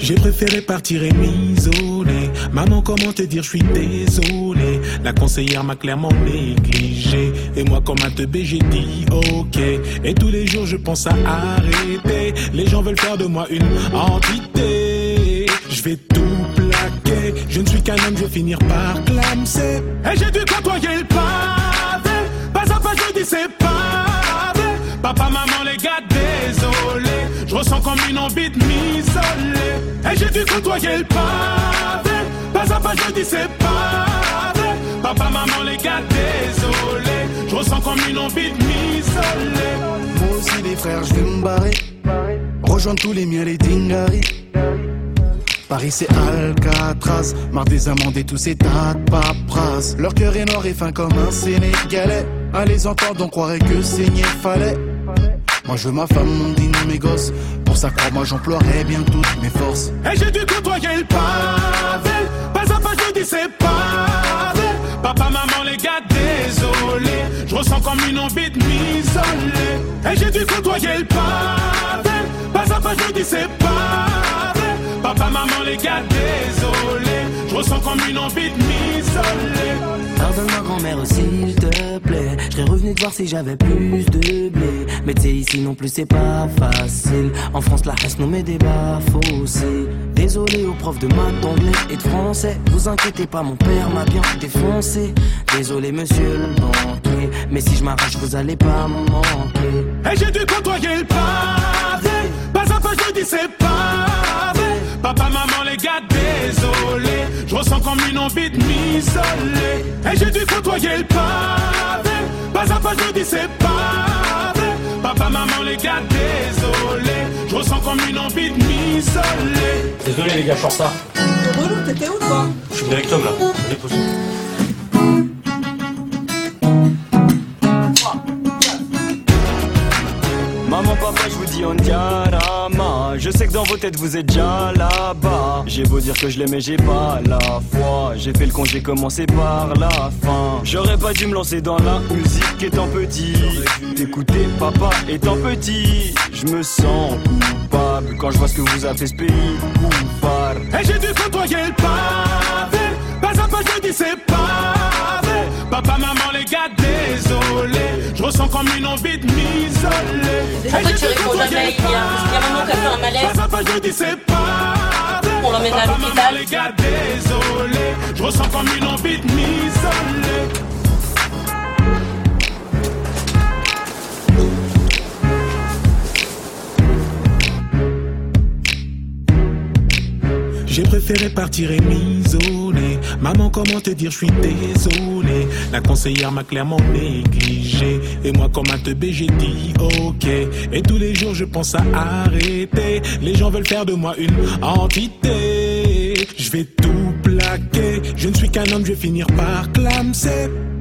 J'ai préféré partir et m'isoler. Maman, comment te dire, je suis désolé. La conseillère m'a clairement négligé. Et moi, comme un teubé, j'ai dit ok. Et tous les jours, je pense à arrêter. Les gens veulent faire de moi une entité. Je vais tout plaquer. Je ne suis qu'un homme, je vais finir par clamser. Et j'ai dû côtoyer le pavé. Pas à pas, je dis c'est pavé. Papa, maman, les gars, désolé. Je ressens comme une envie de m'isoler. Et j'ai dû côtoyer le pavé. Pas à pas, je dis c'est pavé. Papa, maman, les gars, désolé. Je ressens comme une envie de m'isoler. Moi aussi, les frères, je vais me barrer. Rejoindre tous les miens, les dingaris. Paris c'est Alcatraz, marre des amendes et tous ces tas de paperasses. Leur cœur est noir et fin comme un Sénégalais. À les entendre on croirait que saigner fallait. Moi je veux ma femme, mon dîner, mes gosses. Pour ça crois-moi j'emploierai bien toutes mes forces. Et j'ai dû côtoyer le pavé. Pas à pas je dis c'est pavé. Papa, maman, les gars, désolé. Je ressens comme une envie de m'isoler. Et j'ai dû côtoyer le pavé. Pas à pas je dis c'est pavé. Papa, maman, les gars, désolé. Je ressens comme une envie de m'isoler. Pardonne-moi grand-mère s'il te plaît. Je serais revenu te voir si j'avais plus de blé. Mais t'sais ici non plus c'est pas facile. En France la reste nommée débat faussé. Désolé aux profs de maths, d'anglais et de français. Vous inquiétez pas, mon père m'a bien défoncé. Désolé monsieur le banquier, mais si je m'arrache vous allez pas me manquer. Et j'ai dû côtoyer le pavé. Pas à pas je dis c'est pavé. Papa, maman, les gars, désolé. Je ressens comme une envie de m'isoler. Et j'ai dû côtoyer le pavé. Pas à pas je dis c'est pavé. Papa, maman, les gars, désolé. Je ressens comme une envie de m'isoler. Désolé les gars, je suis en retard. Relou, t'étais où toi? Je suis venu avec Tom là, je dépose. Maman, papa, je vous dis on diarama. Je sais que dans vos têtes vous êtes déjà là-bas. J'ai beau dire que je l'aimais, j'ai pas la foi. J'ai fait le con, j'ai commencé par la fin. J'aurais pas dû me lancer dans la musique étant petit. T'écouter papa étant petit. Je me sens coupable quand je vois ce que vous avez fait ce pays coupable. Et j'ai dû côtoyer le pavé. Pas à pas je dis c'est pavé. Papa, maman, les gars, désolé. Je ressens comme une envie de m'isoler. Pourquoi tu réponds jamais? Il y a maman qui a fait un malaise. Pas à pas je dis c'est pavé. On l'emmène à Papa, l'hôpital. maman, les gars, désolé. Je ressens comme une envie de m'isoler. J'ai préféré partir et m'isoler. Maman, comment te dire, je suis désolé. La conseillère m'a clairement négligé. Et moi, comme un teubé, j'ai dit ok. Et tous les jours, je pense à arrêter. Les gens veulent faire de moi une entité. Je vais tout plaquer. Je ne suis qu'un homme, je vais finir par clamser.